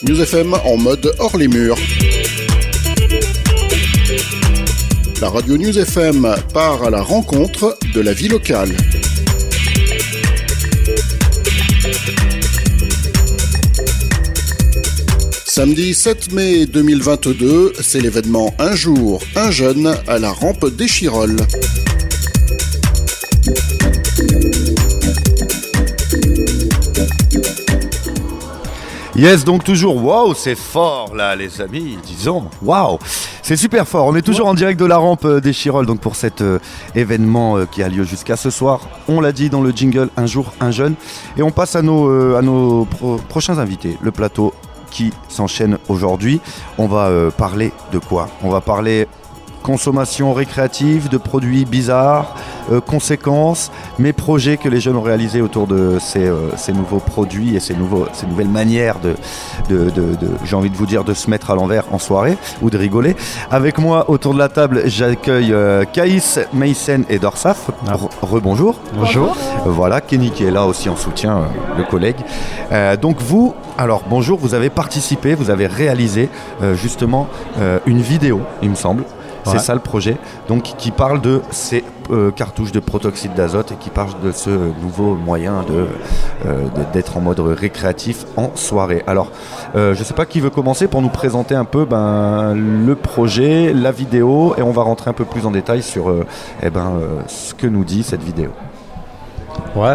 News FM en mode hors les murs. La radio News FM part à la rencontre de la vie locale. Samedi 7 mai 2022, c'est l'événement Un jour, un jeune à la rampe des Chirolles. Yes, donc toujours, waouh, c'est fort là les amis, disons, waouh, c'est super fort. On est toujours en direct de la rampe des Chirolles, donc pour cet événement qui a lieu jusqu'à ce soir. On l'a dit dans le jingle, Un jour, un jeune. Et on passe à nos prochains invités, le plateau qui s'enchaîne aujourd'hui. On va parler de quoi ? On va parler consommation récréative, de produits bizarres, conséquences, mais projets que les jeunes ont réalisés autour de ces nouveaux produits et ces nouvelles manières j'ai envie de vous dire, de se mettre à l'envers en soirée ou de rigoler. Avec moi autour de la table, j'accueille Caïs, Meyssen et Dorsaf. Rebonjour. Bonjour. Voilà, Kenny qui est là aussi en soutien, le collègue. Donc vous, alors bonjour, vous avez participé, vous avez réalisé justement une vidéo, il me semble. C'est ça le projet, donc qui parle de ces cartouches de protoxyde d'azote et qui parle de ce nouveau moyen d'être en mode récréatif en soirée. Alors, je ne sais pas qui veut commencer pour nous présenter un peu le projet, la vidéo, et on va rentrer un peu plus en détail sur ce que nous dit cette vidéo. Ouais,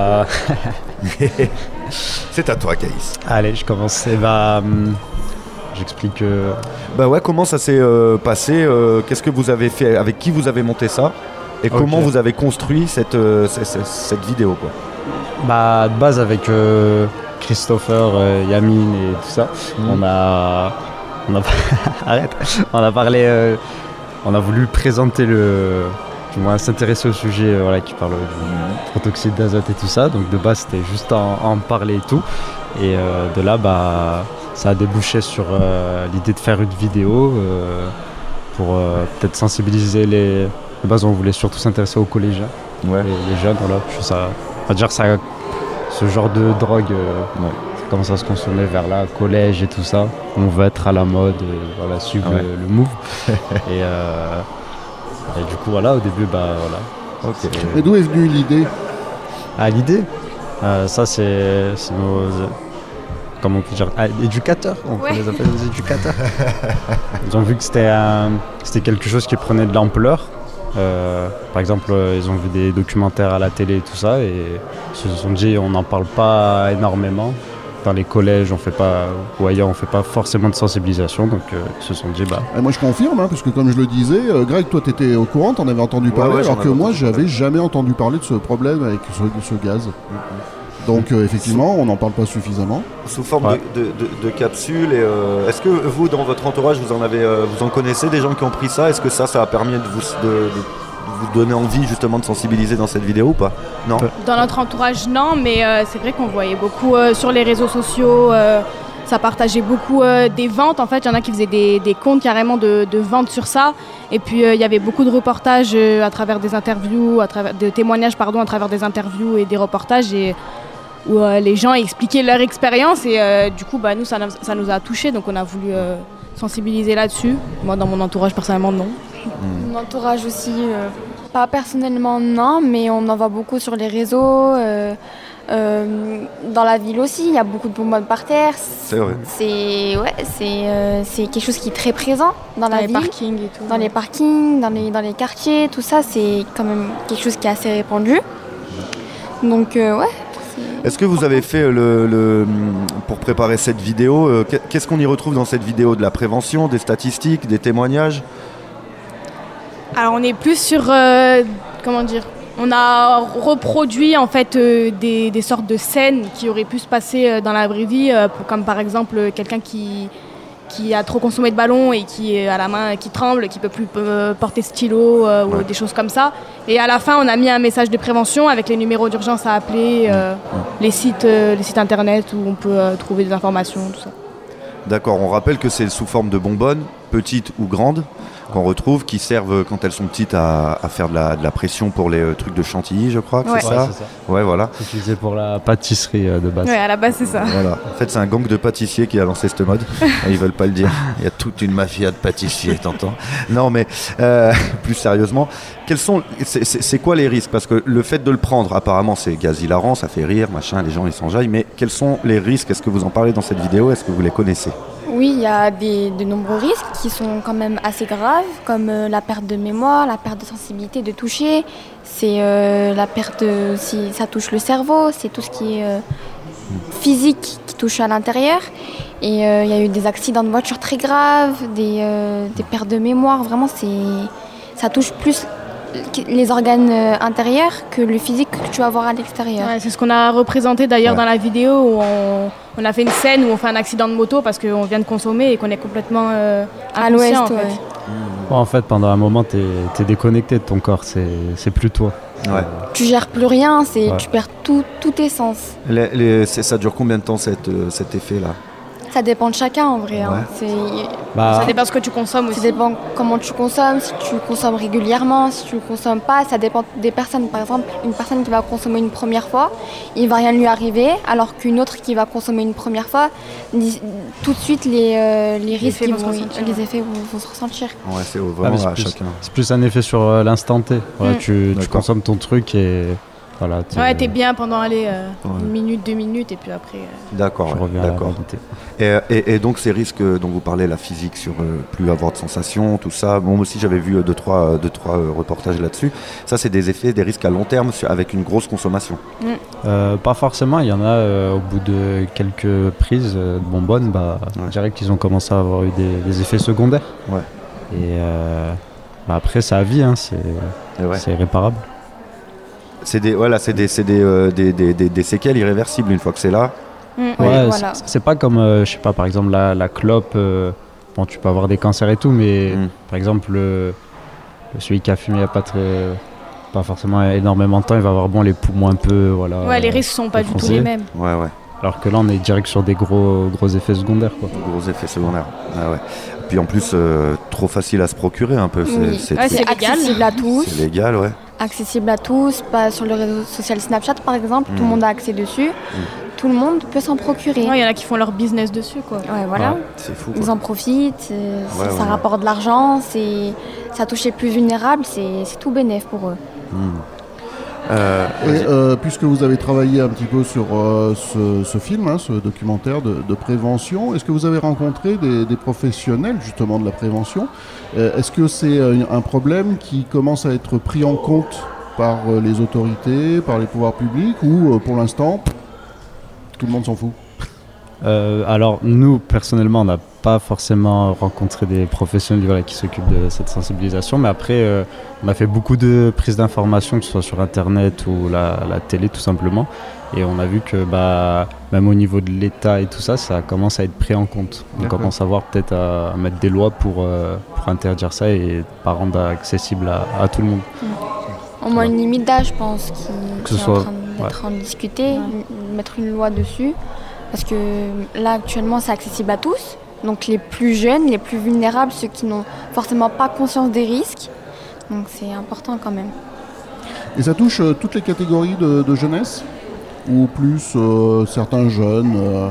C'est à toi, Caïs. Allez, je commence. J'explique. Comment ça s'est passé, qu'est-ce que vous avez fait, avec qui vous avez monté ça et comment vous avez construit cette vidéo quoi. De base avec Christopher, Yamine et tout ça, on a arrête. On a parlé, on a voulu présenter s'intéresser au sujet qui parle du protoxyde d'azote et tout ça. Donc de base c'était juste en parler et tout. Et de là ça a débouché sur l'idée de faire une vidéo pour peut-être sensibiliser les... De base, on voulait surtout s'intéresser aux collégiens, les jeunes. Voilà. Ça, on va dire ça, ce genre de drogue, ça commence à se consommer vers là, collège et tout ça. On veut être à la mode, suivre le move. et du coup, au début, Okay. Et d'où est venue l'idée ? L'idée ça, c'est nos... Comment on peut dire, éducateurs, on peut les appeler des éducateurs. Ils ont vu que c'était quelque chose qui prenait de l'ampleur. Par exemple, ils ont vu des documentaires à la télé et tout ça, et ils se sont dit on n'en parle pas énormément. Dans les collèges, on fait pas, ou ailleurs, on fait pas forcément de sensibilisation, donc ils se sont dit Et moi je confirme, parce que comme je le disais, Greg, toi t'étais au courant, t'en avais entendu parler, alors que moi j'avais jamais entendu parler de ce problème avec ce gaz. Donc effectivement, on n'en parle pas suffisamment. Sous forme de capsules. Et, est-ce que vous, dans votre entourage, vous en connaissez des gens qui ont pris ça ? Est-ce que ça a permis de vous donner envie justement de sensibiliser dans cette vidéo ou pas ? Non. Dans notre entourage, non, mais c'est vrai qu'on voyait beaucoup sur les réseaux sociaux. Ça partageait beaucoup des ventes. En fait, il y en a qui faisaient des comptes carrément de ventes sur ça. Et puis, il y avait beaucoup de reportages à travers des interviews, de témoignages à travers des interviews et des reportages. Où les gens expliquaient leur expérience et du coup nous ça nous a touchés, donc on a voulu sensibiliser là-dessus. Moi dans mon entourage personnellement non. Mon entourage aussi, pas personnellement non, mais on en voit beaucoup sur les réseaux, dans la ville aussi, il y a beaucoup de bonbonnes par terre. C'est vrai. C'est quelque chose qui est très présent dans la ville. Dans les parkings et tout. Dans les parkings, dans les quartiers, tout ça c'est quand même quelque chose qui est assez répandu. Donc Est-ce que vous avez fait pour préparer cette vidéo, qu'est-ce qu'on y retrouve dans cette vidéo ? De la prévention, des statistiques, des témoignages ? Alors on est plus sur, on a reproduit en fait des sortes de scènes qui auraient pu se passer dans la vraie vie, comme par exemple quelqu'un qui a trop consommé de ballon et qui a la main qui tremble, qui peut plus porter stylo ou des choses comme ça. Et à la fin, on a mis un message de prévention avec les numéros d'urgence à appeler, les sites internet où on peut trouver des informations, tout ça. D'accord, on rappelle que c'est sous forme de bonbonnes, petites ou grandes. qu'on retrouve, qui servent quand elles sont petites à faire de la pression pour les trucs de chantilly, je crois que c'est ça. Ouais, voilà. C'est utilisé pour la pâtisserie de base. Ouais, à la base, c'est ça. Voilà. En fait, c'est un gang de pâtissiers qui a lancé cette mode. Ils veulent pas le dire. Il y a toute une mafia de pâtissiers, t'entends? Non, mais plus sérieusement, c'est quoi les risques? Parce que le fait de le prendre, apparemment, c'est gaz hilarant, ça fait rire, machin, les gens ils s'enjaillent. Mais quels sont les risques? Est-ce que vous en parlez dans cette vidéo? Est-ce que vous les connaissez? Oui, il y a de nombreux risques qui sont quand même assez graves, comme la perte de mémoire, la perte de sensibilité, de toucher. C'est la perte, si ça touche le cerveau, c'est tout ce qui est physique qui touche à l'intérieur. Et il y a eu des accidents de voiture très graves, des pertes de mémoire. Vraiment, ça touche plus les organes intérieurs que le physique que tu vas voir à l'extérieur. Ouais, c'est ce qu'on a représenté d'ailleurs dans la vidéo où on a fait une scène où on fait un accident de moto parce qu'on vient de consommer et qu'on est complètement à l'ouest. en fait. En fait, pendant un moment, t'es déconnecté de ton corps, c'est plus toi. Ouais. Tu gères plus rien, tu perds tous tes sens. Ça dure combien de temps cet effet-là? Ça dépend de chacun en vrai. Hein. Ça dépend de ce que tu consommes aussi. Ça dépend comment tu consommes, si tu consommes régulièrement, si tu ne consommes pas. Ça dépend des personnes. Par exemple, une personne qui va consommer une première fois, il ne va rien lui arriver, alors qu'une autre qui va consommer une première fois, tout de suite les risques, les effets vont se ressentir. Ouais, c'est vraiment à chacun. C'est plus un effet sur l'instant T. Voilà, tu consommes ton truc et... Voilà, t'es bien pendant une minute, 2 minutes et puis après... D'accord, d'accord. Et donc ces risques dont vous parlez, la physique, sur plus avoir de sensations, tout ça, moi aussi j'avais vu 2-3 reportages là-dessus. Ça c'est des effets, des risques à long terme avec une grosse consommation. Pas forcément, il y en a au bout de quelques prises de bonbonnes, je dirais qu'ils ont commencé à avoir eu des effets secondaires. Ouais. Et après ça a vie, hein, c'est irréparable. C'est des séquelles irréversibles une fois que c'est là. Ouais, voilà. c'est pas comme, je sais pas, par exemple la clope, bon, tu peux avoir des cancers et tout, mais par exemple, celui qui a fumé il n'y a pas forcément énormément de temps, il va avoir les poumons un peu, voilà. Ouais, les risques sont pas du tout les mêmes. Ouais. Alors que là, on est direct sur des gros effets secondaires, quoi. Gros effets secondaires, ouais. Puis en plus, trop facile à se procurer un peu. C'est accessible à tous. C'est légal, ouais. Accessible à tous, pas sur le réseau social Snapchat par exemple, tout le monde a accès dessus, tout le monde peut s'en procurer. Il y en a qui font leur business dessus, quoi. Ouais, voilà. Ouais, c'est fou, ils en profitent, ça rapporte de l'argent, ça touche les plus vulnérables, c'est tout bénef pour eux. Puisque vous avez travaillé un petit peu sur ce film, ce documentaire de prévention, est-ce que vous avez rencontré des professionnels justement de la prévention? Est-ce que c'est un problème qui commence à être pris en compte par les autorités, par les pouvoirs publics, ou pour l'instant, tout le monde s'en fout? Alors nous, personnellement, on n'a pas forcément rencontré des professionnels qui s'occupent de cette sensibilisation, mais après, on a fait beaucoup de prises d'informations, que ce soit sur Internet ou la télé tout simplement, et on a vu que même au niveau de l'État et tout ça, ça commence à être pris en compte. On commence à voir peut-être à mettre des lois pour interdire ça et pas rendre accessible à tout le monde. Au moins une limite d'âge, je pense, qui est en train d'être en discuter, mettre une loi dessus. Parce que là, actuellement, c'est accessible à tous. Donc les plus jeunes, les plus vulnérables, ceux qui n'ont forcément pas conscience des risques. Donc c'est important quand même. Et ça touche toutes les catégories de jeunesse? Ou plus certains jeunes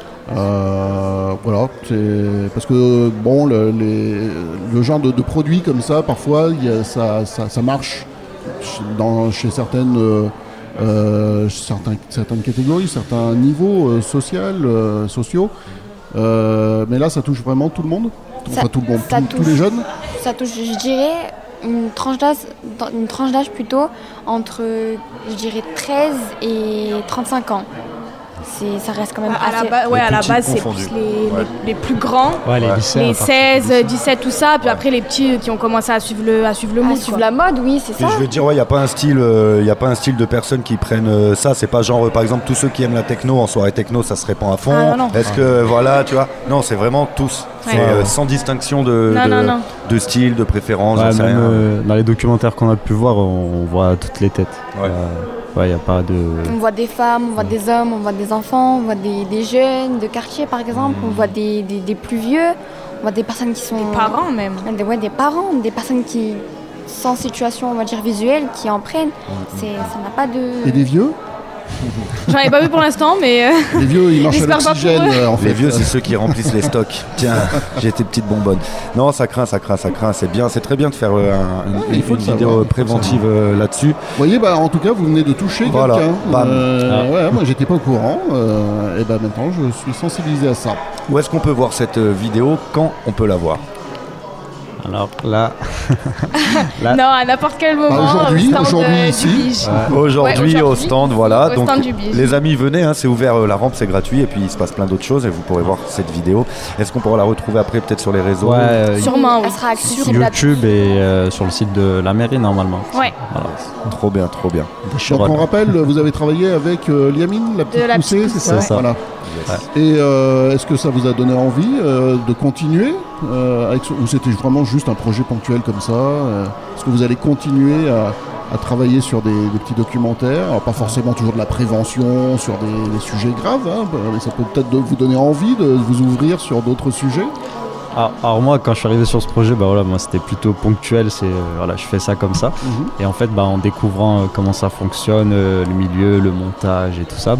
voilà, parce que bon, le genre de produits comme ça, parfois, ça marche chez certaines catégories, certains niveaux sociaux. Mais là, ça touche vraiment tout le monde, tout le monde, tous les jeunes. Ça touche, je dirais, une tranche d'âge plutôt entre, je dirais, 13 et 35 ans. Ça reste quand même assez... à la base, c'est plus les plus grands, les 16, 17, tout ça. Puis après, les petits qui ont commencé à suivre le mood. Suivre la mode, oui, c'est ça. Je veux dire, il n'y a pas un style de personnes qui prennent ça. C'est pas genre, par exemple, tous ceux qui aiment la techno, en soirée techno, ça se répand à fond. Ah, non. Est-ce que, voilà, tu vois? Non, c'est vraiment tous. C'est sans distinction de style, de préférence. Dans les documentaires qu'on a pu voir, on voit toutes les têtes. Y a pas de... On voit des femmes, on voit des hommes, on voit des enfants, on voit des jeunes de quartier par exemple, on voit des plus vieux, On voit des personnes qui sont... Des parents même. Des parents, des personnes qui, sans situation, on va dire, visuelle, qui en prennent. Ça n'a pas de... Et des vieux? J'en ai pas vu pour l'instant, mais... Les vieux, ils marchent à j'espère pas pour l'oxygène, eux. en fait. Les vieux, c'est ceux qui remplissent les stocks. Tiens, j'ai tes petites bonbonnes. Non, ça craint. C'est bien, c'est très bien de faire il faut une le vidéo savoir. préventive là-dessus. Vous voyez, en tout cas, vous venez de toucher Voilà. quelqu'un. Bam. Ouais, moi, j'étais pas au courant. Et maintenant, je suis sensibilisé à ça. Où est-ce qu'on peut voir cette vidéo? Quand on peut la voir? Alors là, Non, à n'importe quel moment. aujourd'hui, au stand aujourd'hui, ici. du Bige. Aujourd'hui Ouais, au stand, voilà. au Donc stand du Bige. les amis, venez, c'est ouvert la rampe, c'est gratuit et puis il se passe plein d'autres choses et vous pourrez voir cette vidéo. Est-ce qu'on pourra la retrouver après peut-être sur les réseaux? Sûrement, oui. Elle sera sur accessible à YouTube et sur le site de la mairie normalement. Ouais. Voilà. Trop bien, trop bien. Des Donc, Chirolles. on rappelle, vous avez travaillé avec Liamine, la petite la poussée, petite c'est ça, poussée, ça. Voilà. Ouais. Et est-ce que ça vous a donné envie de continuer ou c'était vraiment juste un projet ponctuel comme ça Est-ce que vous allez continuer à travailler sur des petits documentaires? Alors, pas forcément toujours de la prévention sur des sujets graves, mais ça peut peut-être vous donner envie de vous ouvrir sur d'autres sujets. Alors moi, quand je suis arrivé sur ce projet, moi c'était plutôt ponctuel. Je fais ça comme ça. Et en fait, en découvrant comment ça fonctionne, le milieu, le montage et tout ça,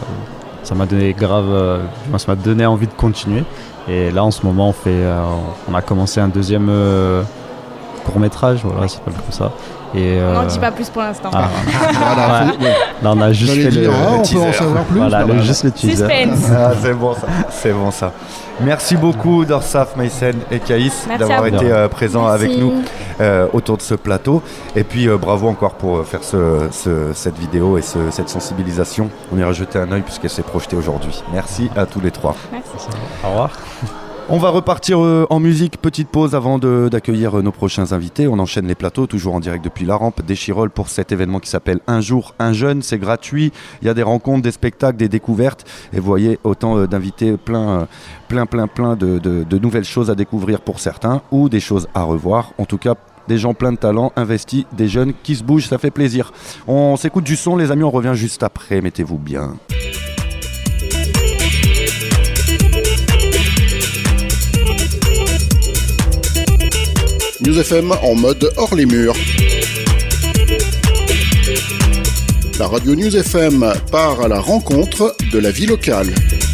ça m'a donné ça m'a donné envie de continuer. Et là, en ce moment, on a commencé un deuxième court-métrage, voilà, ça s'appelle comme ça. Et, On n'en dit pas plus pour l'instant. Voilà, Ouais. Là, on a juste J'allais fait dire, on peut en teaser. savoir plus. Voilà, Voilà. juste le teaser. Suspense. Ah, c'est bon ça. Merci beaucoup Dorsaf, Maïsen et Caïs Merci d'avoir à vous. été présents Merci. avec nous autour de ce plateau. Et puis bravo encore pour faire cette vidéo et cette sensibilisation. On ira jeter un œil puisqu'elle s'est projetée aujourd'hui. Merci à tous les trois. Merci. Au revoir. On va repartir en musique, petite pause avant d'accueillir nos prochains invités. On enchaîne les plateaux, toujours en direct depuis la rampe des Chirolles pour cet événement qui s'appelle Un jour, un jeune. C'est gratuit, il y a des rencontres, des spectacles, des découvertes. Et vous voyez, autant d'invités plein de nouvelles choses à découvrir pour certains ou des choses à revoir. En tout cas, des gens pleins de talent, investis, des jeunes qui se bougent, ça fait plaisir. On s'écoute du son, les amis, on revient juste après. Mettez-vous bien. News FM en mode hors les murs. La radio News FM part à la rencontre de la vie locale.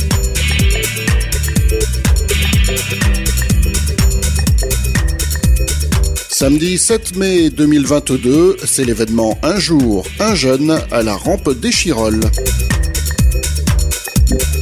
Samedi 7 mai 2022, c'est l'événement Un jour, un jeune à la rampe des Chirolles.